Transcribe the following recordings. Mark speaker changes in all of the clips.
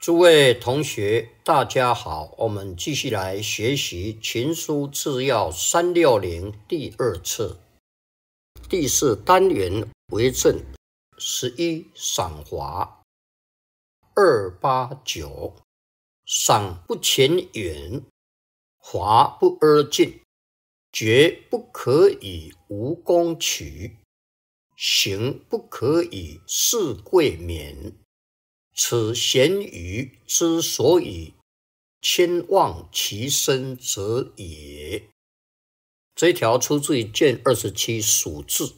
Speaker 1: 诸位同学大家好，我们继续来学习群书治要360第2册第4单元为政11赏华。289赏不前远，华不阿近，绝不可以无功取，行不可以事贵免。此贤愚之所以谦忘其身者也。这一条出自于卷27属志。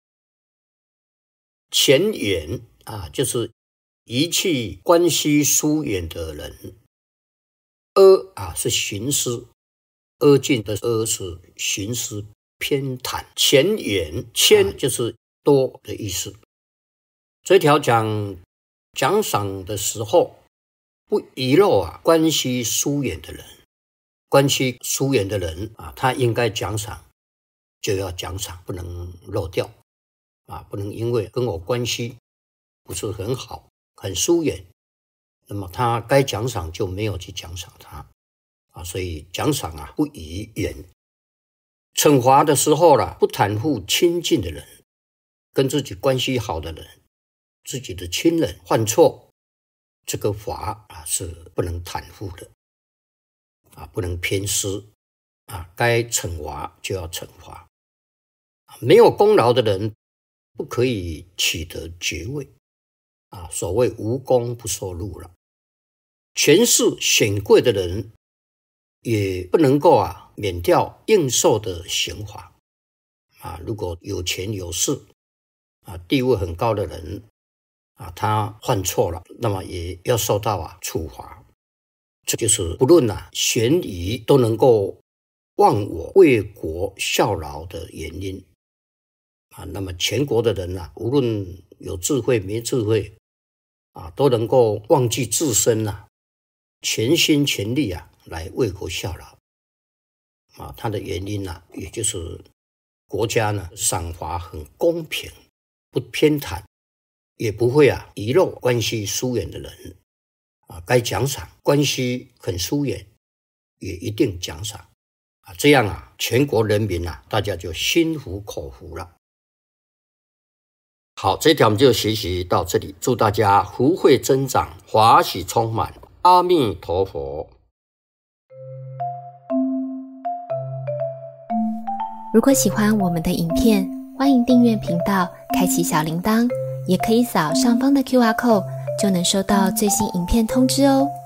Speaker 1: 前远就是遗弃关系疏远的人。阿是徇私，阿近的阿是徇私偏袒。前远谦就是多的意思。这一条讲奖赏的时候不遗漏关系疏远的人。关系疏远的人他应该奖赏就要奖赏，不能漏掉不能因为跟我关系不是很好很疏远，那么他该奖赏就没有去奖赏他所以奖赏不宜远。惩罚的时候不袒护亲近的人，跟自己关系好的人，自己的亲人犯错，这个罚是不能袒护的不能偏私该惩罚就要惩罚。没有功劳的人不可以取得爵位所谓无功不受禄了。权势显贵的人也不能够免掉应受的刑罚如果有权有势地位很高的人他犯错了，那么也要受到处罚。这就是不论贤愚都能够忘我为国效劳的原因那么全国的人无论有智慧没智慧都能够忘记自身全心全力来为国效劳它的原因也就是国家赏罚很公平，不偏袒，也不会遗漏关系疏远的人该奖赏关系很疏远也一定奖赏这样全国人民大家就心服口服了。好，这条我们就学习到这里，祝大家福慧增长，华喜充满，阿弥陀佛。
Speaker 2: 如果喜欢我们的影片，欢迎订阅频道，开启小铃铛，也可以扫上方的 QR code，就能收到最新影片通知哦。